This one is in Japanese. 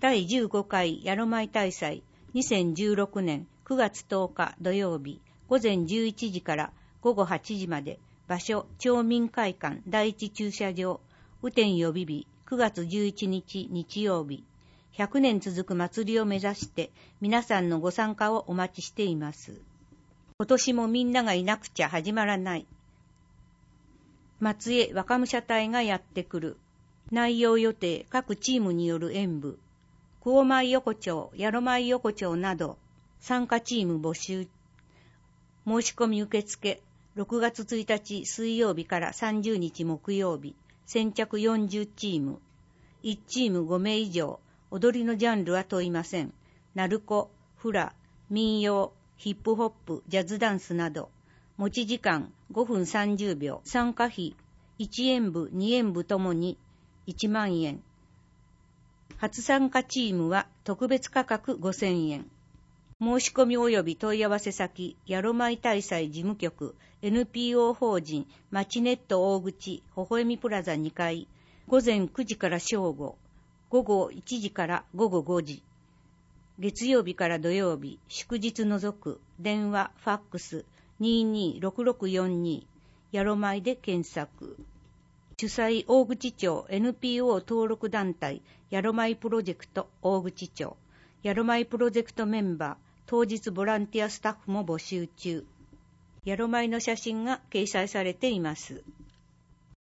第15回ヤロマイ大祭2016年9月10日土曜日午前11時から午後8時まで、場所町民会館第一駐車場、雨天予備日9月11日日曜日、100年続く祭りを目指して皆さんのご参加をお待ちしています。今年もみんながいなくちゃ始まらない。松江若武者隊がやってくる。内容予定各チームによる演舞。高米横丁、ヤロ米横丁など参加チーム募集。申し込み受付。6月1日水曜日から30日木曜日。先着40チーム。1チーム5名以上。踊りのジャンルは問いません。鳴子、フラ、民謡、ヒップホップ、ジャズダンスなど。持ち時間5分30秒。参加費1演舞、2演舞ともに1万円。初参加チームは特別価格5000円。申し込み及び問い合わせ先、ヤロマイ大祭事務局、NPO 法人、マチネット大口、微笑みプラザ2階、午前9時から正午、午後1時から午後5時。月曜日から土曜日、祝日除く、電話、ファックス、226642、ヤロマイで検索。主催大口町 NPO 登録団体ヤロマイプロジェクト大口町、ヤロマイプロジェクトメンバー、当日ボランティアスタッフも募集中。ヤロマイの写真が掲載されています。